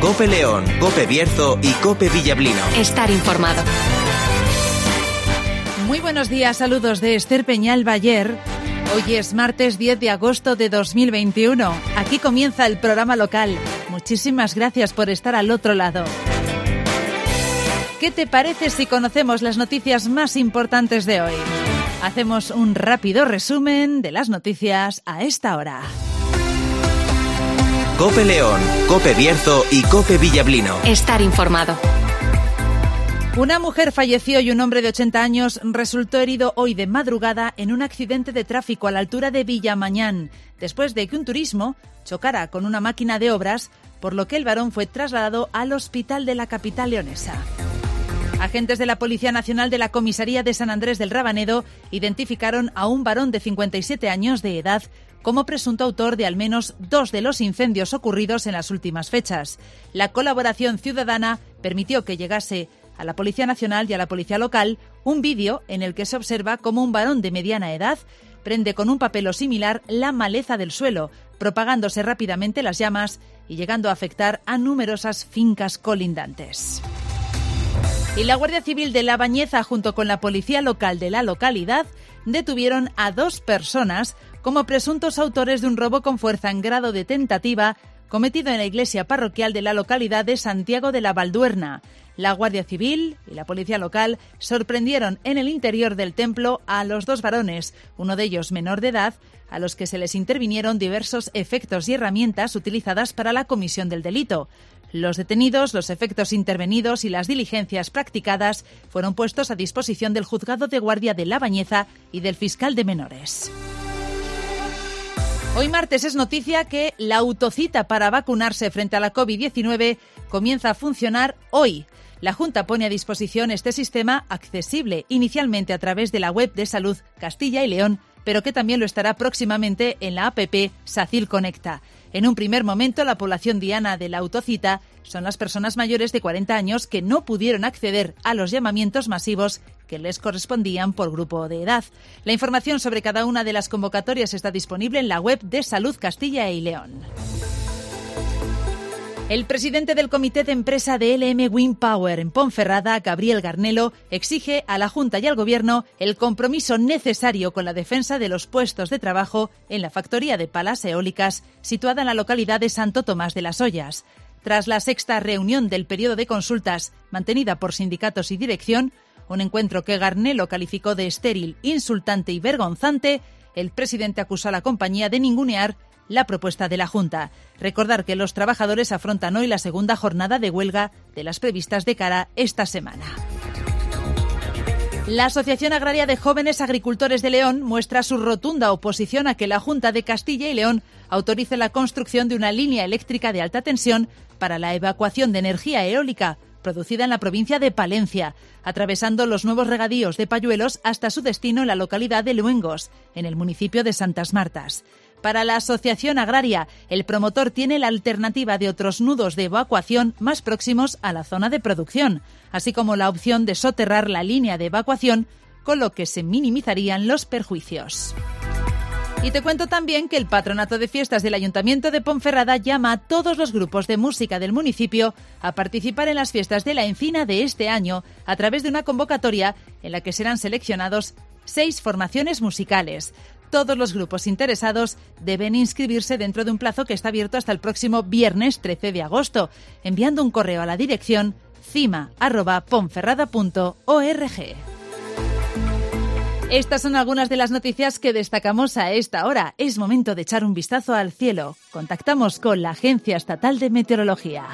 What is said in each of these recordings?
COPE León, COPE Bierzo y COPE Villablino. Estar informado. Muy buenos días, saludos de Esther Peñal Bayer. Hoy es martes 10 de agosto de 2021. Aquí comienza el programa local. Muchísimas gracias por estar al otro lado. ¿Qué te parece si conocemos las noticias más importantes de hoy? Hacemos un rápido resumen de las noticias a esta hora. COPE León, COPE Bierzo y COPE Villablino. Estar informado. Una mujer falleció y un hombre de 80 años resultó herido hoy de madrugada en un accidente de tráfico a la altura de Villamañán, después de que un turismo chocara con una máquina de obras, por lo que el varón fue trasladado al hospital de la capital leonesa. Agentes de la Policía Nacional de la Comisaría de San Andrés del Rabanedo identificaron a un varón de 57 años de edad como presunto autor de al menos 2 de los incendios ocurridos en las últimas fechas. La colaboración ciudadana permitió que llegase a la Policía Nacional y a la Policía Local un vídeo en el que se observa cómo un varón de mediana edad prende con un papel o similar la maleza del suelo, propagándose rápidamente las llamas y llegando a afectar a numerosas fincas colindantes. Y la Guardia Civil de La Bañeza, junto con la Policía Local de la localidad, detuvieron a 2 personas como presuntos autores de un robo con fuerza en grado de tentativa cometido en la iglesia parroquial de la localidad de Santiago de la Valduerna. La Guardia Civil y la Policía Local sorprendieron en el interior del templo a los 2 varones, uno de ellos menor de edad, a los que se les intervinieron diversos efectos y herramientas utilizadas para la comisión del delito. Los detenidos, los efectos intervenidos y las diligencias practicadas fueron puestos a disposición del Juzgado de Guardia de La Bañeza y del Fiscal de Menores. Hoy martes es noticia que la autocita para vacunarse frente a la COVID-19 comienza a funcionar hoy. La Junta pone a disposición este sistema accesible inicialmente a través de la web de Salud Castilla y León, pero que también lo estará próximamente en la APP SACIL Conecta. En un primer momento, la población diana de la autocita son las personas mayores de 40 años que no pudieron acceder a los llamamientos masivos que les correspondían por grupo de edad. La información sobre cada una de las convocatorias está disponible en la web de Salud Castilla y León. El presidente del Comité de Empresa de LM Wind Power en Ponferrada, Gabriel Garnelo, exige a la Junta y al Gobierno el compromiso necesario con la defensa de los puestos de trabajo en la factoría de palas eólicas situada en la localidad de Santo Tomás de las Ollas. Tras la 6ª reunión del periodo de consultas mantenida por sindicatos y dirección, un encuentro que Garnelo calificó de estéril, insultante y vergonzante, el presidente acusó a la compañía de ningunear la propuesta de la Junta. Recordar que los trabajadores afrontan hoy la 2ª jornada de huelga de las previstas de cara esta semana. La Asociación Agraria de Jóvenes Agricultores de León muestra su rotunda oposición a que la Junta de Castilla y León autorice la construcción de una línea eléctrica de alta tensión para la evacuación de energía eólica producida en la provincia de Palencia, atravesando los nuevos regadíos de Payuelos hasta su destino en la localidad de Luengos, en el municipio de Santas Martas. Para la Asociación Agraria, el promotor tiene la alternativa de otros nudos de evacuación más próximos a la zona de producción, así como la opción de soterrar la línea de evacuación, con lo que se minimizarían los perjuicios. Y te cuento también que el Patronato de Fiestas del Ayuntamiento de Ponferrada llama a todos los grupos de música del municipio a participar en las fiestas de la Encina de este año a través de una convocatoria en la que serán seleccionados 6 formaciones musicales. Todos los grupos interesados deben inscribirse dentro de un plazo que está abierto hasta el próximo viernes 13 de agosto, enviando un correo a la dirección cima@ponferrada.org. Estas son algunas de las noticias que destacamos a esta hora. Es momento de echar un vistazo al cielo. Contactamos con la Agencia Estatal de Meteorología.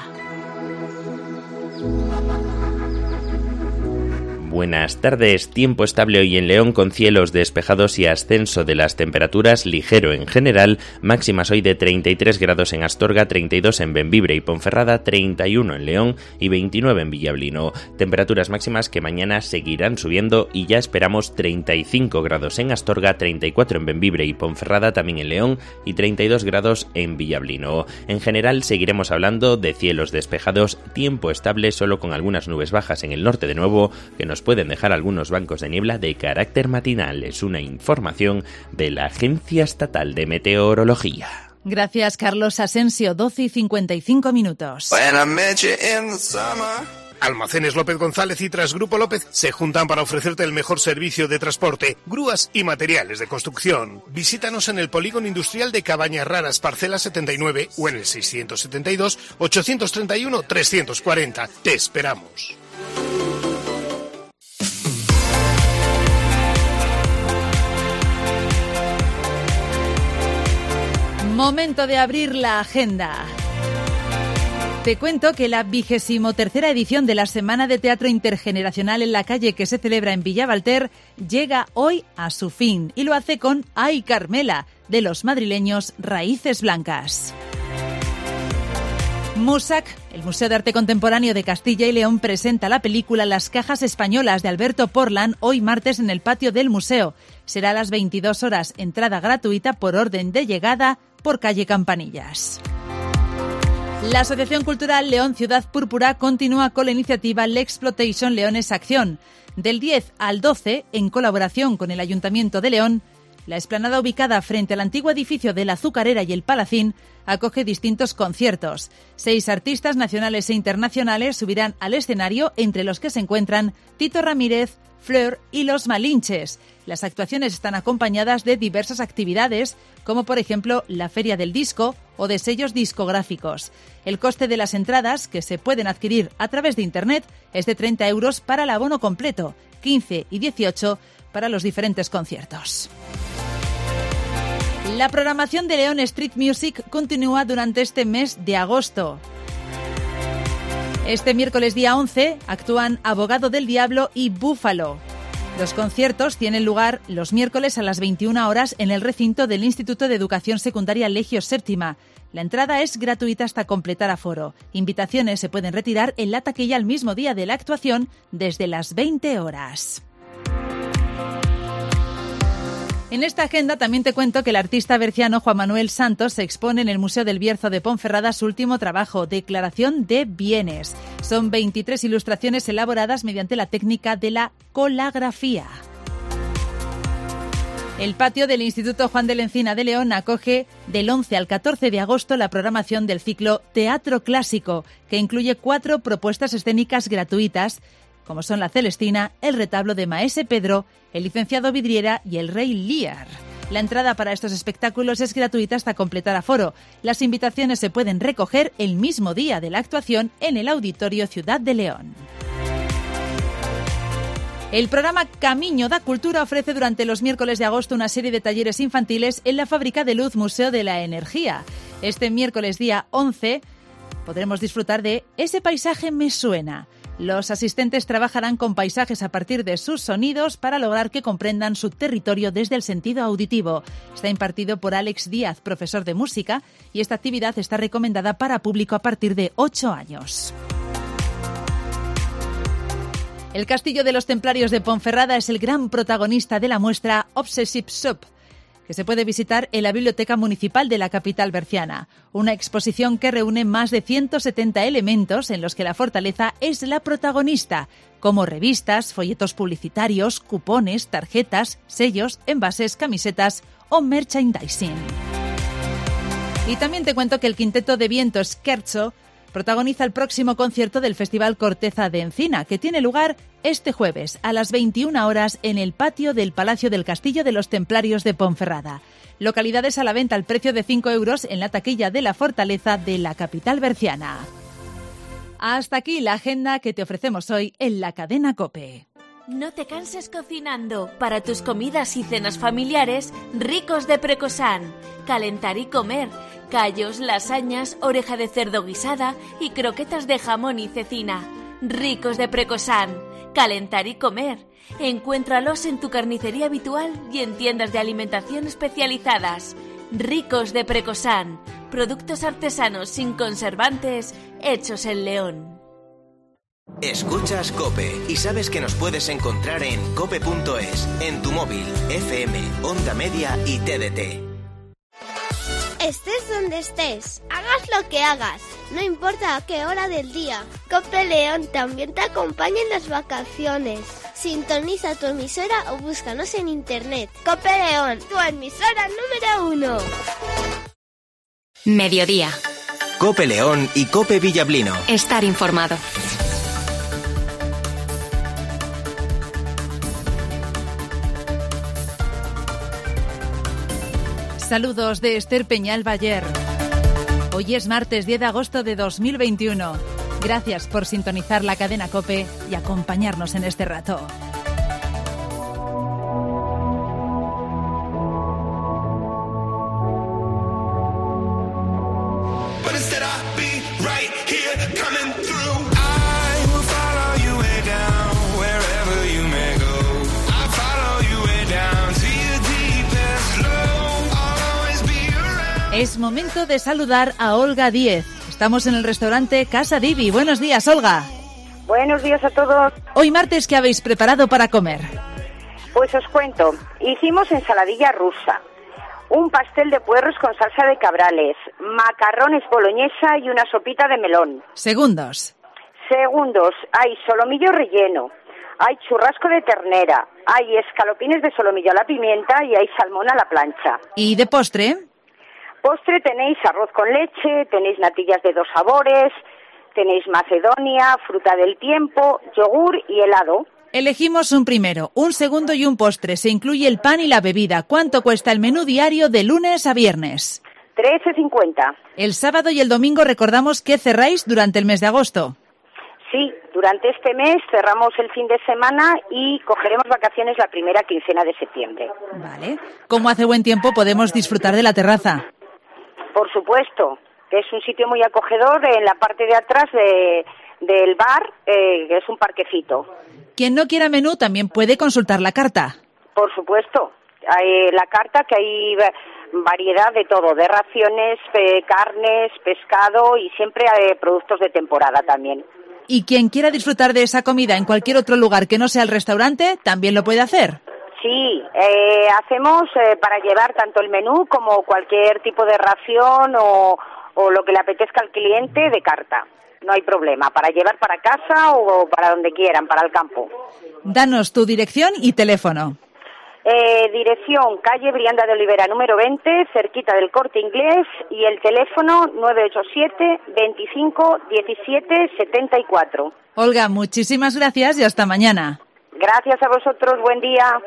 Buenas tardes, tiempo estable hoy en León con cielos despejados y ascenso de las temperaturas ligero en general, máximas hoy de 33 grados en Astorga, 32 en Bembibre y Ponferrada, 31 en León y 29 en Villablino. Temperaturas máximas que mañana seguirán subiendo y ya esperamos 35 grados en Astorga, 34 en Bembibre y Ponferrada, también en León y 32 grados en Villablino. En general seguiremos hablando de cielos despejados, tiempo estable solo con algunas nubes bajas en el norte de nuevo que nos pueden dejar algunos bancos de niebla de carácter matinal. Es una información de la Agencia Estatal de Meteorología. Gracias, Carlos Asensio, 12:55. Almacenes López González y Trasgrupo López se juntan para ofrecerte el mejor servicio de transporte, grúas y materiales de construcción. Visítanos en el Polígono Industrial de Cabañas Raras, parcela 79 o en el 672-831-340. Te esperamos. Momento de abrir la agenda. Te cuento que la 23ª edición de la Semana de Teatro Intergeneracional en la Calle, que se celebra en Villavalter, llega hoy a su fin y lo hace con Ay Carmela, de los madrileños Raíces Blancas. MUSAC, el Museo de Arte Contemporáneo de Castilla y León, presenta la película Las Cajas Españolas de Alberto Portland hoy martes en el patio del museo. Será a las 22 horas, entrada gratuita por orden de llegada por calle Campanillas. La Asociación Cultural León Ciudad Púrpura continúa con la iniciativa L'Exploitation Leones Acción. Del 10 al 12, en colaboración con el Ayuntamiento de León, la explanada ubicada frente al antiguo edificio de la Azucarera y el Palacín acoge distintos conciertos. 6 artistas nacionales e internacionales subirán al escenario, entre los que se encuentran Tito Ramírez, Fleur y Los Malinches. Las actuaciones están acompañadas de diversas actividades, como por ejemplo la Feria del Disco o de sellos discográficos. El coste de las entradas, que se pueden adquirir a través de Internet, es de 30 euros para el abono completo, 15 y 18 para los diferentes conciertos. La programación de León Street Music continúa durante este mes de agosto. Este miércoles día 11 actúan Abogado del Diablo y Búfalo. Los conciertos tienen lugar los miércoles a las 21 horas en el recinto del Instituto de Educación Secundaria Legio Séptima. La entrada es gratuita hasta completar aforo. Invitaciones se pueden retirar en la taquilla el mismo día de la actuación desde las 20 horas. En esta agenda también te cuento que el artista berciano Juan Manuel Santos se expone en el Museo del Bierzo de Ponferrada su último trabajo, Declaración de Bienes. Son 23 ilustraciones elaboradas mediante la técnica de la colagrafía. El patio del Instituto Juan de la Encina de León acoge del 11 al 14 de agosto la programación del ciclo Teatro Clásico, que incluye 4 propuestas escénicas gratuitas, como son La Celestina, El retablo de Maese Pedro, El licenciado Vidriera y El rey Lear. La entrada para estos espectáculos es gratuita hasta completar aforo. Las invitaciones se pueden recoger el mismo día de la actuación en el Auditorio Ciudad de León. El programa Camiño da Cultura ofrece durante los miércoles de agosto una serie de talleres infantiles en la Fábrica de Luz Museo de la Energía. Este miércoles día 11 podremos disfrutar de Ese paisaje me suena. Los asistentes trabajarán con paisajes a partir de sus sonidos para lograr que comprendan su territorio desde el sentido auditivo. Está impartido por Alex Díaz, profesor de música, y esta actividad está recomendada para público a partir de 8 años. El Castillo de los Templarios de Ponferrada es el gran protagonista de la muestra Obsessive Soup, que se puede visitar en la Biblioteca Municipal de la capital berciana. Una exposición que reúne más de 170 elementos en los que la fortaleza es la protagonista, como revistas, folletos publicitarios, cupones, tarjetas, sellos, envases, camisetas o merchandising. Y también te cuento que el Quinteto de Viento Scherzo protagoniza el próximo concierto del Festival Corteza de Encina, que tiene lugar este jueves a las 21 horas en el patio del Palacio del Castillo de los Templarios de Ponferrada. Localidades a la venta al precio de 5 euros en la taquilla de la Fortaleza de la capital berciana. Hasta aquí la agenda que te ofrecemos hoy en la cadena COPE. No te canses cocinando. Para tus comidas y cenas familiares, Ricos de Precosán. Calentar y comer. Callos, lasañas, oreja de cerdo guisada y croquetas de jamón y cecina. Ricos de Precosán. Calentar y comer. Encuéntralos en tu carnicería habitual y en tiendas de alimentación especializadas. Ricos de Precosán. Productos artesanos sin conservantes, hechos en León. Escuchas COPE y sabes que nos puedes encontrar en cope.es, en tu móvil, FM, Onda Media y TDT. Estés donde estés, hagas lo que hagas, no importa a qué hora del día. COPE León también te acompaña en las vacaciones. Sintoniza tu emisora o búscanos en internet. COPE León, tu emisora número 1. Mediodía. COPE León y COPE Villablino. Estar informado. Saludos de Esther Peñal Bayer. Hoy es martes 10 de agosto de 2021. Gracias por sintonizar la cadena COPE y acompañarnos en este rato. Es momento de saludar a Olga Díez. Estamos en el restaurante Casa Divi. Buenos días, Olga. Buenos días a todos. Hoy martes, ¿qué habéis preparado para comer? Pues os cuento, hicimos ensaladilla rusa, un pastel de puerros con salsa de cabrales, macarrones boloñesa y una sopita de melón. Segundos, hay solomillo relleno, hay churrasco de ternera, hay escalopines de solomillo a la pimienta y hay salmón a la plancha. ¿Y de postre? Postre tenéis arroz con leche, tenéis natillas de 2 sabores, tenéis macedonia, fruta del tiempo, yogur y helado. Elegimos un primero, un segundo y un postre. Se incluye el pan y la bebida. ¿Cuánto cuesta el menú diario de lunes a viernes? 13,50. El sábado y el domingo recordamos que cerráis durante el mes de agosto. Sí, durante este mes cerramos el fin de semana y cogeremos vacaciones la primera quincena de septiembre. Vale. Como hace buen tiempo podemos disfrutar de la terraza. Por supuesto, es un sitio muy acogedor en la parte de atrás del bar, que es un parquecito. Quien no quiera menú también puede consultar la carta. Por supuesto, hay la carta que hay variedad de todo, de raciones, carnes, pescado y siempre hay productos de temporada también. Y quien quiera disfrutar de esa comida en cualquier otro lugar que no sea el restaurante, también lo puede hacer. Sí, hacemos para llevar tanto el menú como cualquier tipo de ración o lo que le apetezca al cliente de carta. No hay problema, para llevar para casa o para donde quieran, para el campo. Danos tu dirección y teléfono. Dirección, calle Brianda de Olivera, número 20, cerquita del Corte Inglés, y el teléfono 987 25 17 74. Olga, muchísimas gracias y hasta mañana. Gracias a vosotros, buen día.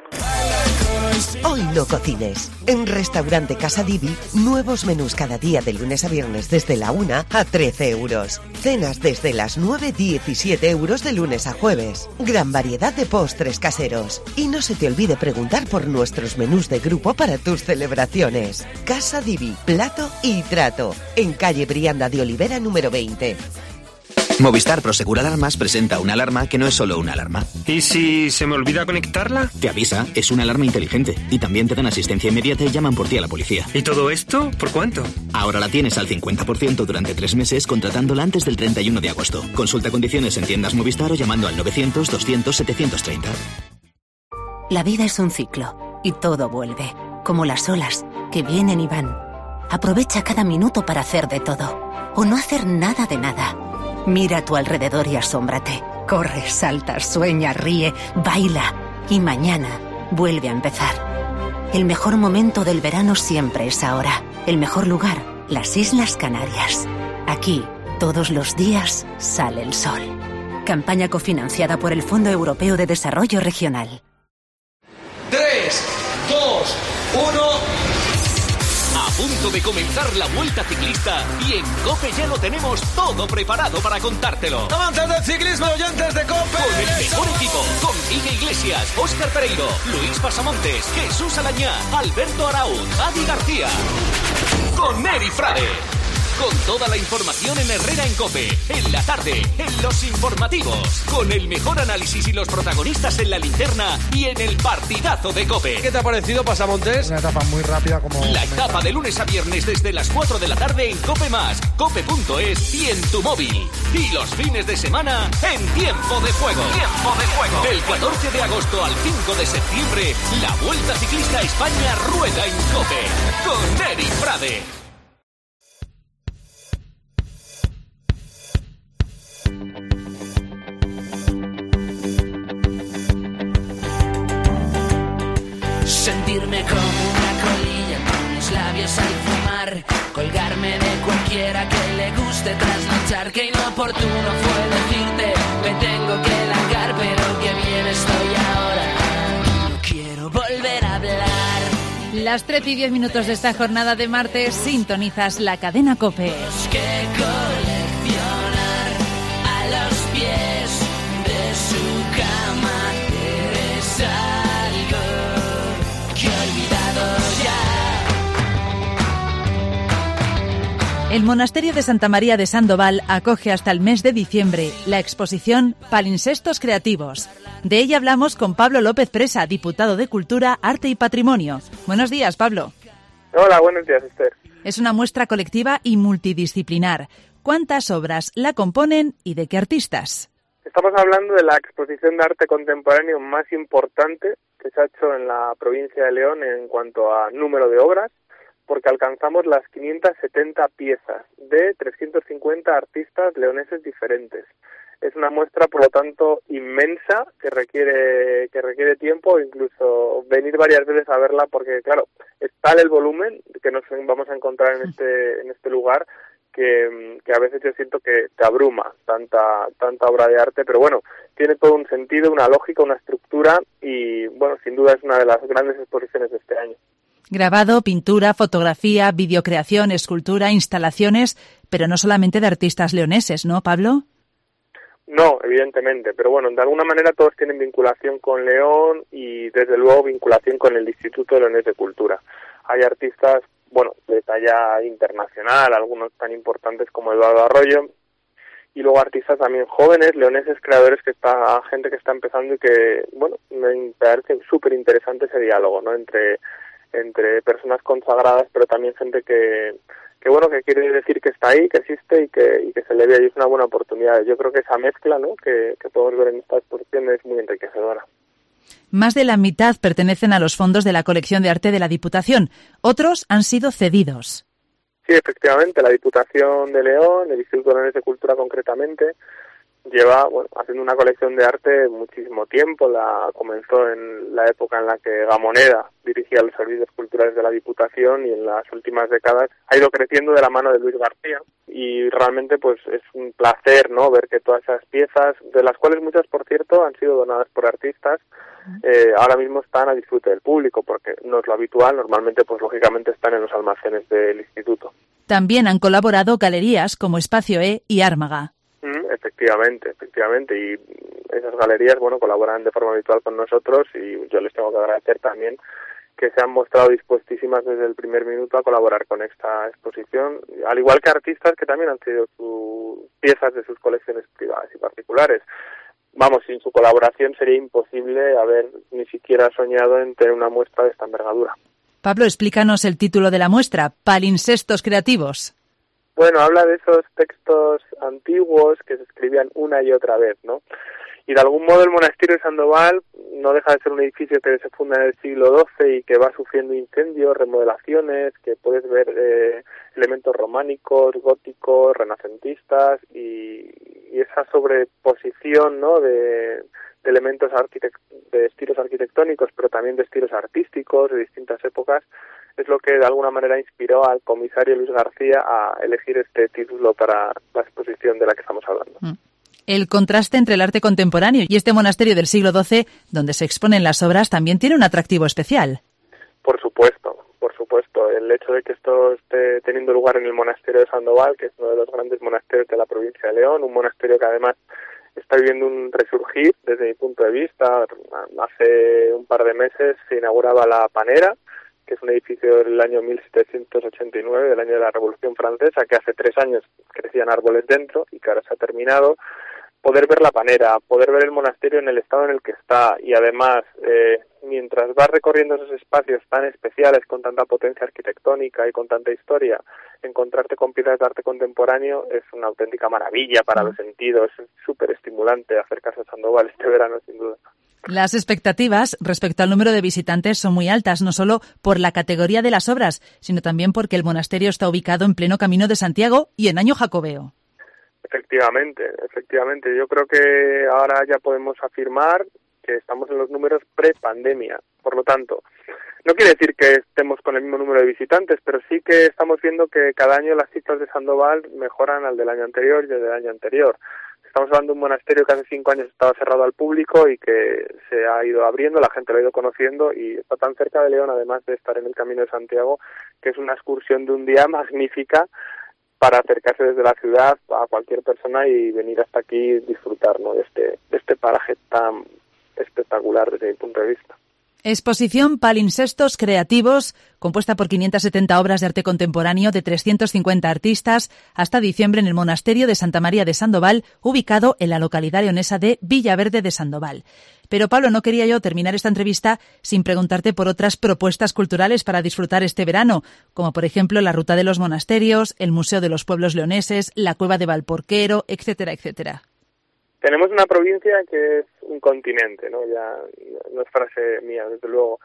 Hoy no cocines. En Restaurante Casa Divi, nuevos menús cada día de lunes a viernes desde la 1 a 13 euros. Cenas desde las 9, 17 euros de lunes a jueves. Gran variedad de postres caseros. Y no se te olvide preguntar por nuestros menús de grupo para tus celebraciones. Casa Divi, plato y trato. En calle Brianda de Olivera, número 20. Movistar Prosegur Alarmas presenta una alarma que no es solo una alarma. ¿Y si se me olvida conectarla? Te avisa, es una alarma inteligente. Y también te dan asistencia inmediata y llaman por ti a la policía. ¿Y todo esto por cuánto? Ahora la tienes al 50% durante 3 meses contratándola antes del 31 de agosto. Consulta condiciones en tiendas Movistar o llamando al 900 200 730. La vida es un ciclo y todo vuelve, como las olas que vienen y van. Aprovecha cada minuto para hacer de todo o no hacer nada de nada. Mira a tu alrededor y asómbrate. Corre, salta, sueña, ríe, baila. Y mañana vuelve a empezar. El mejor momento del verano siempre es ahora. El mejor lugar, las Islas Canarias. Aquí, todos los días, sale el sol. Campaña cofinanciada por el Fondo Europeo de Desarrollo Regional. 3, 2, 1... A punto de comenzar la Vuelta Ciclista y en COPE ya lo tenemos todo preparado para contártelo. Avances del ciclismo, oyentes de COPE. Con el mejor equipo, con Miguel Iglesias, Óscar Pereiro, Luis Pasamontes, Jesús Alañá, Alberto Arauz, Adi García. Con Neri Frade. Con toda la información en Herrera en COPE, en la tarde, en los informativos, con el mejor análisis y los protagonistas en la linterna y en el partidazo de COPE. ¿Qué te ha parecido, Pasamontes? Una etapa muy rápida como... La etapa de lunes a viernes desde las 4 de la tarde en COPE+, cope.es y en tu móvil. Y los fines de semana en Tiempo de Juego. Tiempo de Juego. Del 14 de agosto al 5 de septiembre, la Vuelta Ciclista a España rueda en COPE. Con Neri Frade. Sentirme como una colilla con los labios al fuego. llamar, colgarme de cualquiera que le guste trasnochar. Que inoportuno fue decirte, me tengo que largar, pero que bien estoy ahora. No quiero volver a hablar. Las 13:10 de esta jornada de martes, sintonizas la cadena COPE. Que coleccionar a los pies de su cama. Eres algo que he olvidado ya. El monasterio de Santa María de Sandoval acoge hasta el mes de diciembre la exposición Palinsestos Creativos. De ella hablamos con Pablo López Presa, diputado de Cultura, Arte y Patrimonio. Buenos días, Pablo. Hola, buenos días, Esther. Es una muestra colectiva y multidisciplinar. ¿Cuántas obras la componen y de qué artistas? Estamos hablando de la exposición de arte contemporáneo más importante que se ha hecho en la provincia de León en cuanto a número de obras, porque alcanzamos las 570 piezas de 350 artistas leoneses diferentes. Es una muestra, por lo tanto, inmensa, que requiere tiempo, incluso venir varias veces a verla, porque, claro, es tal el volumen que nos vamos a encontrar en este lugar que a veces yo siento que te abruma tanta obra de arte, pero bueno, tiene todo un sentido, una lógica, una estructura y, bueno, sin duda es una de las grandes exposiciones de este año. Grabado, pintura, fotografía, videocreación, escultura, instalaciones, pero no solamente de artistas leoneses, ¿no, Pablo? No, evidentemente, pero bueno, de alguna manera todos tienen vinculación con León y desde luego vinculación con el Instituto Leonés de Cultura. Hay artistas, bueno, de talla internacional, algunos tan importantes como Eduardo Arroyo, y luego artistas también jóvenes, leoneses, creadores, gente que está empezando y que, bueno, me parece súper interesante ese diálogo, ¿no? Entre personas consagradas, pero también gente que bueno, que quiere decir que está ahí, que existe y que se le ve ahí. Es una buena oportunidad. Yo creo que esa mezcla, ¿no?, que podemos ver en esta exposición es muy enriquecedora. Más de la mitad pertenecen a los fondos de la colección de arte de la Diputación. Otros han sido cedidos. Sí, efectivamente, la Diputación de León, el Instituto Leonés de Cultura concretamente, lleva haciendo una colección de arte muchísimo tiempo. La comenzó en la época en la que Gamoneda dirigía los servicios culturales de la Diputación y en las últimas décadas ha ido creciendo de la mano de Luis García y realmente pues es un placer, ¿no?, ver que todas esas piezas, de las cuales muchas por cierto han sido donadas por artistas, ahora mismo están a disfrute del público porque no es lo habitual, normalmente pues lógicamente están en los almacenes del instituto. También han colaborado galerías como Espacio E y Ármaga. Efectivamente, y esas galerías, bueno, colaboran de forma habitual con nosotros y yo les tengo que agradecer también que se han mostrado dispuestísimas desde el primer minuto a colaborar con esta exposición, al igual que artistas que también han cedido piezas de sus colecciones privadas y particulares. Vamos, sin su colaboración sería imposible haber ni siquiera soñado en tener una muestra de esta envergadura. Pablo, explícanos el título de la muestra, Palinsestos Creativos. Bueno, habla de esos textos antiguos que se escribían una y otra vez, ¿no? Y de algún modo el monasterio de Sandoval no deja de ser un edificio que se funda en el siglo XII y que va sufriendo incendios, remodelaciones, que puedes ver elementos románicos, góticos, renacentistas y esa sobreposición, ¿no?, de elementos de estilos arquitectónicos, pero también de estilos artísticos de distintas épocas, es lo que de alguna manera inspiró al comisario Luis García a elegir este título para la exposición de la que estamos hablando. El contraste entre el arte contemporáneo y este monasterio del siglo XII, donde se exponen las obras, también tiene un atractivo especial. Por supuesto. El hecho de que esto esté teniendo lugar en el monasterio de Sandoval, que es uno de los grandes monasterios de la provincia de León, un monasterio que además está viviendo un resurgir desde mi punto de vista. Hace un par de meses se inauguraba la Panera, que es un edificio del año 1789, del año de la Revolución Francesa, que hace 3 años crecían árboles dentro y que ahora se ha terminado. Poder ver la Panera, poder ver el monasterio en el estado en el que está y además, mientras vas recorriendo esos espacios tan especiales con tanta potencia arquitectónica y con tanta historia, encontrarte con piezas de arte contemporáneo es una auténtica maravilla para los sentidos. Es súper estimulante acercarse a Sandoval este verano, sin duda. Las expectativas respecto al número de visitantes son muy altas, no solo por la categoría de las obras, sino también porque el monasterio está ubicado en pleno Camino de Santiago y en año jacobeo. Efectivamente. Yo creo que ahora ya podemos afirmar que estamos en los números pre-pandemia. Por lo tanto, No quiere decir que estemos con el mismo número de visitantes, pero sí que estamos viendo que cada año las cifras de Sandoval mejoran al del año anterior y al del año anterior. Estamos hablando de un monasterio que hace 5 años estaba cerrado al público y que se ha ido abriendo, la gente lo ha ido conociendo y está tan cerca de León, además de estar en el Camino de Santiago, que es una excursión de un día magnífica para acercarse desde la ciudad a cualquier persona y venir hasta aquí y disfrutar, ¿no?, de este paraje tan espectacular desde mi punto de vista. Exposición Palimpsestos Creativos, compuesta por 570 obras de arte contemporáneo de 350 artistas, hasta diciembre en el Monasterio de Santa María de Sandoval, ubicado en la localidad leonesa de Villaverde de Sandoval. Pero, Pablo, no quería yo terminar esta entrevista sin preguntarte por otras propuestas culturales para disfrutar este verano, como por ejemplo la Ruta de los Monasterios, el Museo de los Pueblos Leoneses, la Cueva de Valporquero, etcétera, etcétera. Tenemos una provincia que es un continente, ¿no? Ya no es frase mía, desde luego.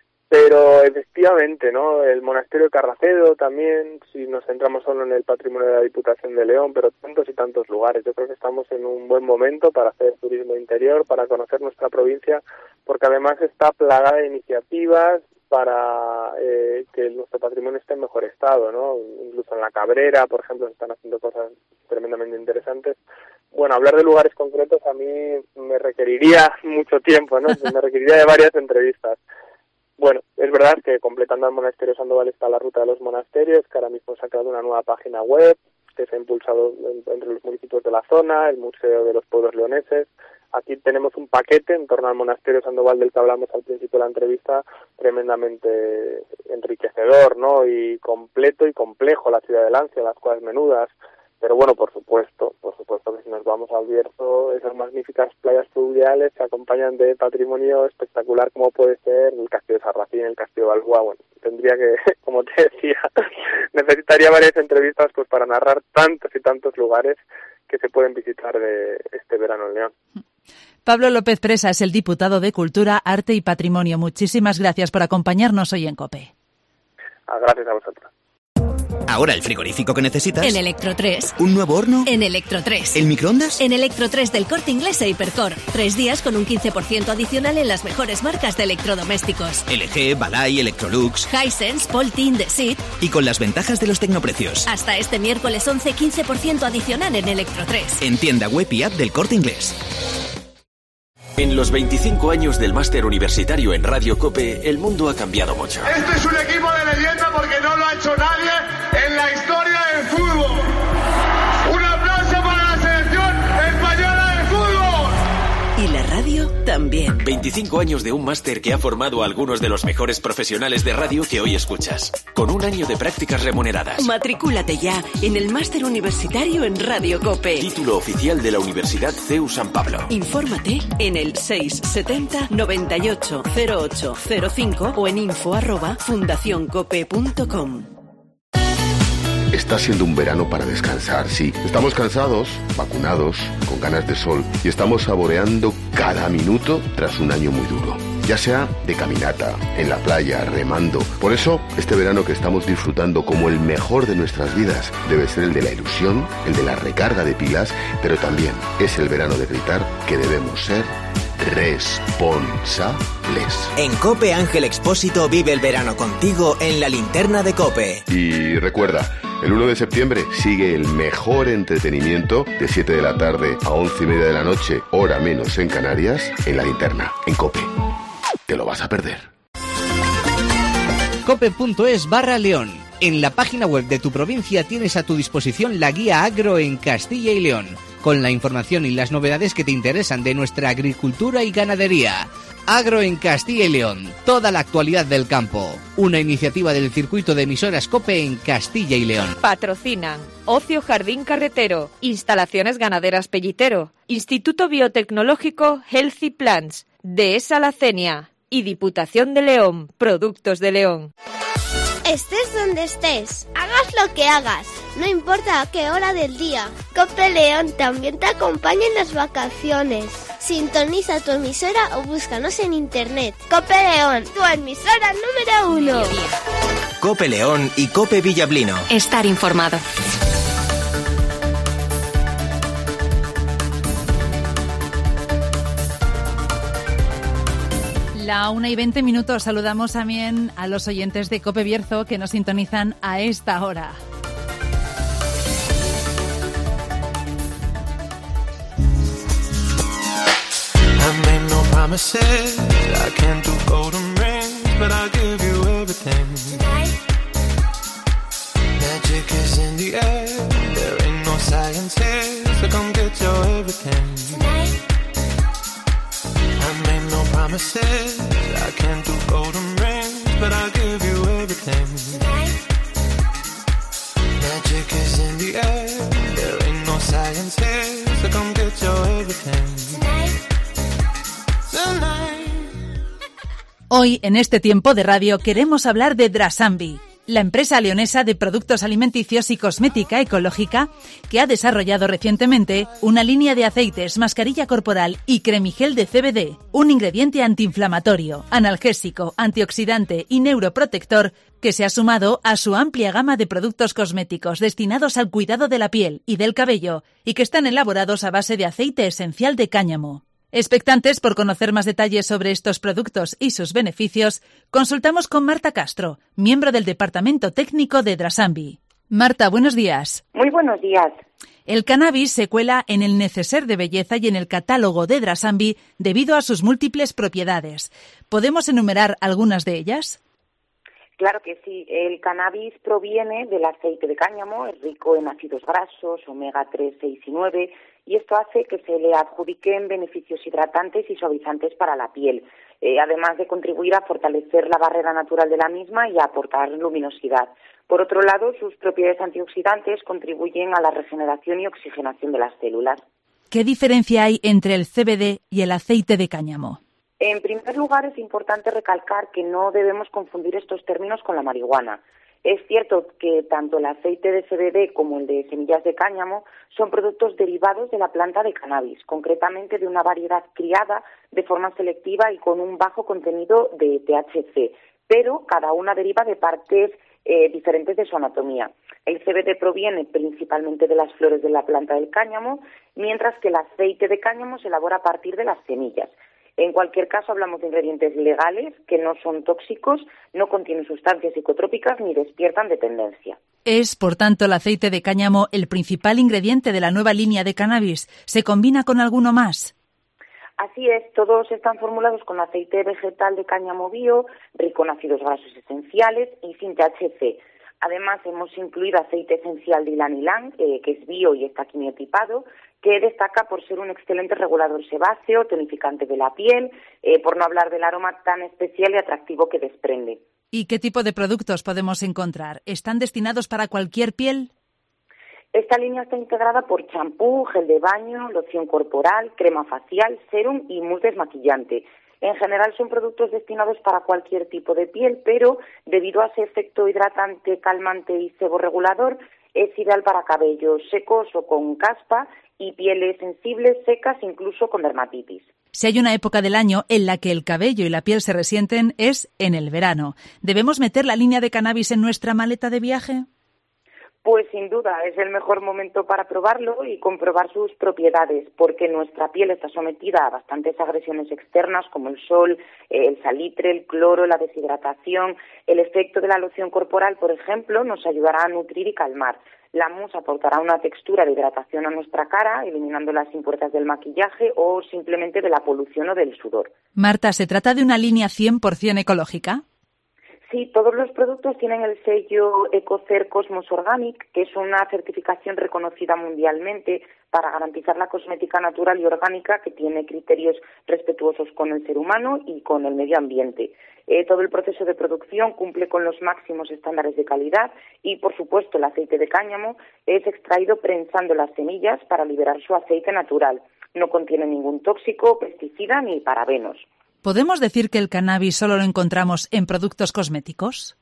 Pero efectivamente, ¿no? El monasterio de Carracedo también, si nos centramos solo en el patrimonio de la Diputación de León, pero tantos y tantos lugares. Yo creo que estamos en un buen momento para hacer turismo interior, para conocer nuestra provincia, porque además está plagada de iniciativas para que nuestro patrimonio esté en mejor estado, ¿no? Incluso en la Cabrera, por ejemplo, se están haciendo cosas tremendamente interesantes. Bueno, hablar de lugares concretos a mí me requeriría mucho tiempo, ¿no? Me requeriría de varias entrevistas. Bueno, es verdad que completando el Monasterio Sandoval está la Ruta de los Monasterios, que ahora mismo se ha creado una nueva página web que se ha impulsado entre los municipios de la zona, el Museo de los Pueblos Leoneses. Aquí tenemos un paquete en torno al Monasterio Sandoval del que hablamos al principio de la entrevista, tremendamente enriquecedor, ¿no? Y completo y complejo, la ciudad de Lancia, las Cuevas Menudas. Pero bueno, por supuesto que si nos vamos al Bierzo, esas magníficas playas fluviales se acompañan de patrimonio espectacular como puede ser el Castillo de Sarracín, el Castillo de Balboa. Bueno, tendría que, como te decía, necesitaría varias entrevistas pues para narrar tantos y tantos lugares que se pueden visitar de este verano en León. Pablo López Presa es el diputado de Cultura, Arte y Patrimonio. Muchísimas gracias por acompañarnos hoy en COPE. Gracias a vosotros. Ahora el frigorífico que necesitas. En Electro3. ¿Un nuevo horno? En Electro3. ¿El microondas? En Electro3 del Corte Inglés e Hipercor. 3 días con un 15% adicional en las mejores marcas de electrodomésticos. LG, Balay, Electrolux, Hisense, Poltin, Desit. Y con las ventajas de los tecnoprecios. Hasta este miércoles 11, 15% adicional en Electro3. En tienda web y app del Corte Inglés. En los 25 años del máster universitario en Radio COPE, el mundo ha cambiado mucho. Este es un equipo de leyenda porque no lo ha hecho nadie en la historia del fútbol. Un aplauso para la selección española de fútbol. Y la radio también. 25 años de un máster que ha formado a algunos de los mejores profesionales de radio que hoy escuchas. Con un año de prácticas remuneradas. Matricúlate ya en el máster universitario en Radio COPE. Título oficial de la Universidad CEU San Pablo. Infórmate en el 670 98 08 05 o en info@fundacioncope.com. Está siendo un verano para descansar, sí. Estamos cansados, vacunados, con ganas de sol y estamos saboreando cada minuto tras un año muy duro. Ya sea de caminata, en la playa, remando. Por eso, este verano que estamos disfrutando como el mejor de nuestras vidas debe ser el de la ilusión, el de la recarga de pilas, pero también es el verano de gritar que debemos ser responsables. En COPE, Ángel Expósito vive el verano contigo en la linterna de COPE. Y recuerda, el 1 de septiembre sigue el mejor entretenimiento de 7 de la tarde a 11:30 de la noche, hora menos en Canarias, en la linterna, en COPE. Te lo vas a perder. Cope.es/León. En la página web de tu provincia tienes a tu disposición la guía agro en Castilla y León, con la información y las novedades que te interesan de nuestra agricultura y ganadería. Agro en Castilla y León, toda la actualidad del campo. Una iniciativa del circuito de emisoras COPE en Castilla y León. Patrocinan Ocio Jardín Carretero, Instalaciones Ganaderas Pellitero, Instituto Biotecnológico Healthy Plants, Dehesa La Cenia y Diputación de León, Productos de León. Estés donde estés, hagas lo que hagas, no importa a qué hora del día. COPE León también te acompaña en las vacaciones. Sintoniza tu emisora o búscanos en internet. COPE León, tu emisora número 1. COPE León y COPE Villablino. Estar informado. La 1:20. Saludamos también a los oyentes de COPE Bierzo que nos sintonizan a esta hora. Promises, I can't do golden rings, but I'll give you everything. Tonight. Magic is in the air, there ain't no science here, so come get your everything. Tonight. I made no promises, I can't do golden rings, but I'll give you everything. Tonight. Magic is in the air, there ain't no science here, so come get your everything. Tonight. Hoy, en este tiempo de radio, queremos hablar de Drasambi, la empresa leonesa de productos alimenticios y cosmética ecológica que ha desarrollado recientemente una línea de aceites, mascarilla corporal y cremigel de CBD, un ingrediente antiinflamatorio, analgésico, antioxidante y neuroprotector que se ha sumado a su amplia gama de productos cosméticos destinados al cuidado de la piel y del cabello y que están elaborados a base de aceite esencial de cáñamo. Expectantes por conocer más detalles sobre estos productos y sus beneficios, consultamos con Marta Castro, miembro del Departamento Técnico de Drasambi. Marta, buenos días. Muy buenos días. El cannabis se cuela en el neceser de belleza y en el catálogo de Drasambi debido a sus múltiples propiedades. ¿Podemos enumerar algunas de ellas? Claro que sí. El cannabis proviene del aceite de cáñamo, es rico en ácidos grasos, omega 3, 6 y 9, y esto hace que se le adjudiquen beneficios hidratantes y suavizantes para la piel, además de contribuir a fortalecer la barrera natural de la misma y a aportar luminosidad. Por otro lado, sus propiedades antioxidantes contribuyen a la regeneración y oxigenación de las células. ¿Qué diferencia hay entre el CBD y el aceite de cáñamo? En primer lugar, es importante recalcar que no debemos confundir estos términos con la marihuana. Es cierto que tanto el aceite de CBD como el de semillas de cáñamo son productos derivados de la planta de cannabis, concretamente de una variedad criada de forma selectiva y con un bajo contenido de THC, pero cada una deriva de partes diferentes de su anatomía. El CBD proviene principalmente de las flores de la planta del cáñamo, mientras que el aceite de cáñamo se elabora a partir de las semillas. En cualquier caso, hablamos de ingredientes legales que no son tóxicos, no contienen sustancias psicotrópicas ni despiertan dependencia. Es, por tanto, el aceite de cáñamo el principal ingrediente de la nueva línea de cannabis. ¿Se combina con alguno más? Así es, todos están formulados con aceite vegetal de cáñamo bio, rico en ácidos grasos esenciales y sin THC. Además, hemos incluido aceite esencial de ylang-ylang, que es bio y está quimiotipado, que destaca por ser un excelente regulador sebáceo, tonificante de la piel, por no hablar del aroma tan especial y atractivo que desprende. ¿Y qué tipo de productos podemos encontrar? ¿Están destinados para cualquier piel? Esta línea está integrada por champú, gel de baño, loción corporal, crema facial, sérum y mousse desmaquillante. En general son productos destinados para cualquier tipo de piel, pero debido a ese efecto hidratante, calmante y seborregulador, es ideal para cabellos secos o con caspa y pieles sensibles, secas, incluso con dermatitis. Si hay una época del año en la que el cabello y la piel se resienten, es en el verano. ¿Debemos meter la línea de cannabis en nuestra maleta de viaje? Pues sin duda, es el mejor momento para probarlo y comprobar sus propiedades, porque nuestra piel está sometida a bastantes agresiones externas como el sol, el salitre, el cloro, la deshidratación. El efecto de la loción corporal, por ejemplo, nos ayudará a nutrir y calmar. La mousse aportará una textura de hidratación a nuestra cara, eliminando las impurezas del maquillaje o simplemente de la polución o del sudor. Marta, ¿se trata de una línea 100% ecológica? Sí, todos los productos tienen el sello Ecocer Cosmos Organic, que es una certificación reconocida mundialmente para garantizar la cosmética natural y orgánica que tiene criterios respetuosos con el ser humano y con el medio ambiente. Todo el proceso de producción cumple con los máximos estándares de calidad y, por supuesto, el aceite de cáñamo es extraído prensando las semillas para liberar su aceite natural. No contiene ningún tóxico, pesticida ni parabenos. ¿Podemos decir que el cannabis solo lo encontramos en productos cosméticos?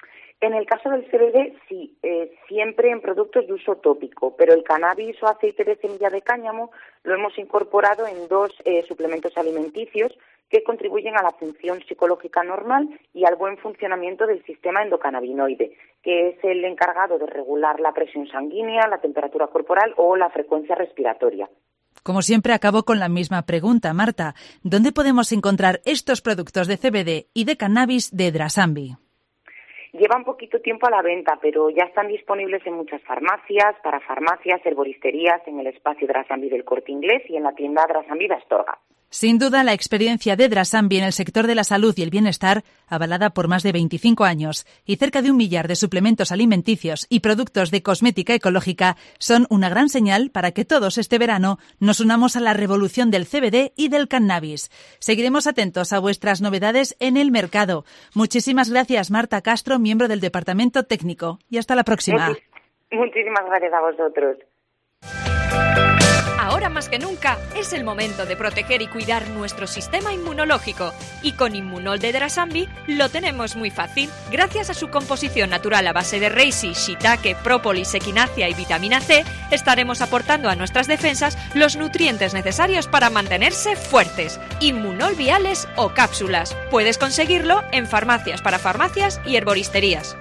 En el caso del CBD, sí, siempre en productos de uso tópico, pero el cannabis o aceite de semilla de cáñamo lo hemos incorporado en dos suplementos alimenticios que contribuyen a la función psicológica normal y al buen funcionamiento del sistema endocannabinoide, que es el encargado de regular la presión sanguínea, la temperatura corporal o la frecuencia respiratoria. Como siempre, acabo con la misma pregunta, Marta. ¿Dónde podemos encontrar estos productos de CBD y de cannabis de Drasambi? Lleva un poquito tiempo a la venta, pero ya están disponibles en muchas farmacias, para farmacias, herboristerías, en el espacio Drasambi del Corte Inglés y en la tienda Drasambi de Astorga. Sin duda, la experiencia de Drasambi en el sector de la salud y el bienestar, avalada por más de 25 años, y cerca de 1 millar de suplementos alimenticios y productos de cosmética ecológica, son una gran señal para que todos este verano nos unamos a la revolución del CBD y del cannabis. Seguiremos atentos a vuestras novedades en el mercado. Muchísimas gracias, Marta Castro, miembro del Departamento Técnico, y hasta la próxima. Muchísimas gracias a vosotros. Ahora más que nunca es el momento de proteger y cuidar nuestro sistema inmunológico. Y con Inmunol de Drasambi lo tenemos muy fácil. Gracias a su composición natural a base de reishi, shiitake, própolis, equinacia y vitamina C, estaremos aportando a nuestras defensas los nutrientes necesarios para mantenerse fuertes. Inmunol viales o cápsulas. Puedes conseguirlo en farmacias para farmacias y herboristerías.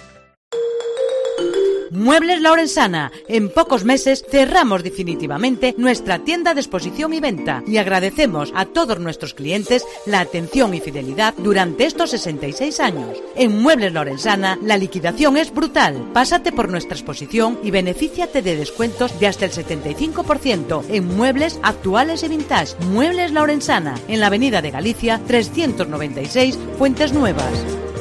Muebles Lorenzana. En pocos meses cerramos definitivamente nuestra tienda de exposición y venta y agradecemos a todos nuestros clientes la atención y fidelidad durante estos 66 años. En Muebles Lorenzana la liquidación es brutal. Pásate por nuestra exposición y benefíciate de descuentos de hasta el 75% en muebles actuales y vintage. Muebles Lorenzana, en la Avenida de Galicia 396, Fuentes Nuevas.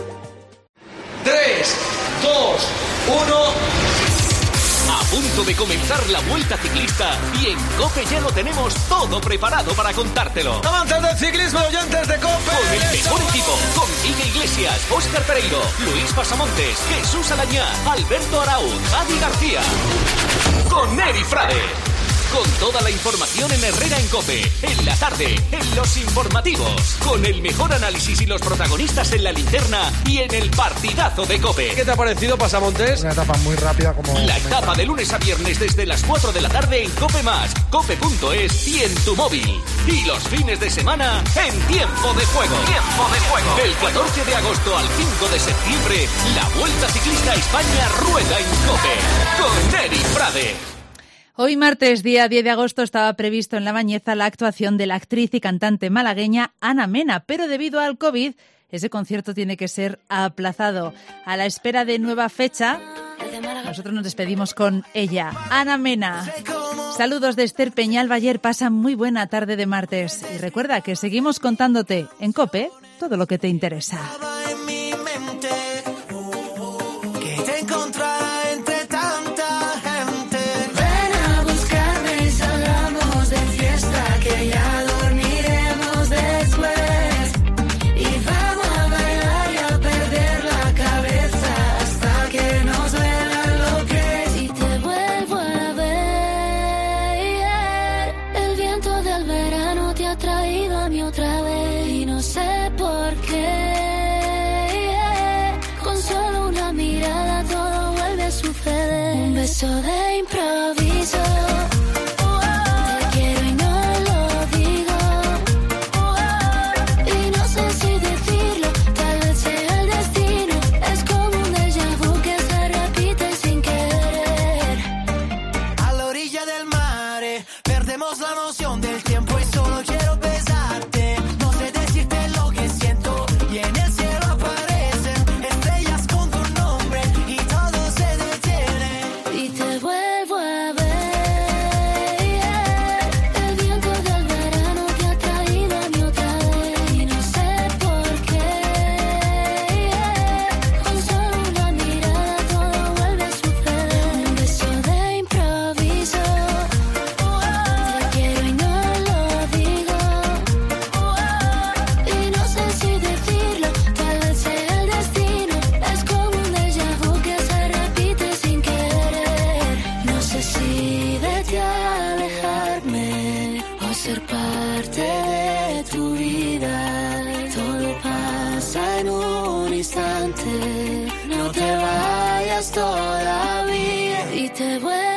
3, 2, 1... A punto de comenzar la Vuelta Ciclista y en COPE ya lo tenemos todo preparado para contártelo. Amantes del ciclismo, oyentes de COPE. Con el mejor equipo, con Miguel Iglesias, Óscar Pereiro, Luis Pasamontes, Jesús Alañá, Alberto Araúz, Adi García. Con Eri Frade. Con toda la información en Herrera en COPE, en la tarde, en los informativos, con el mejor análisis y los protagonistas en la linterna y en el partidazo de COPE. ¿Qué te ha parecido, Pasamontes? Una etapa muy rápida como... La etapa de lunes a viernes desde las 4 de la tarde en COPE+, cope.es y en tu móvil. Y los fines de semana en Tiempo de Juego. Tiempo de Juego. Del 14 de agosto al 5 de septiembre, la Vuelta Ciclista a España rueda en COPE. Con Eri Frade. Hoy martes, día 10 de agosto, estaba previsto en La Bañeza la actuación de la actriz y cantante malagueña Ana Mena, pero debido al COVID, ese concierto tiene que ser aplazado. A la espera de nueva fecha, nosotros nos despedimos con ella, Ana Mena. Saludos de Esther Peñalba. Ayer pasa muy buena tarde de martes. Y recuerda que seguimos contándote en COPE todo lo que te interesa. De improviso, te quiero y no lo digo, y no sé si decirlo, tal vez sea el destino, es como un déjà vu que se repite sin querer. A la orilla del mar, perdemos la noción del tiempo y solo quiero besarte, no sé decirte lo que siento, y en el cielo aparecen estrellas con tu nombre y todo se detiene. Y te vuelvo a ver, el viento del verano te ha traído a mí otra vez y no sé por qué, con solo una mirada todo vuelve a suceder. Un beso de improviso, te quiero y no lo digo, y no sé si decirlo, tal vez sea el destino, es como un déjà vu que se repite sin querer. No sé si de ti alejarme o ser parte de tu vida. Todo pasa en un instante. No te vayas todavía y te vuelvo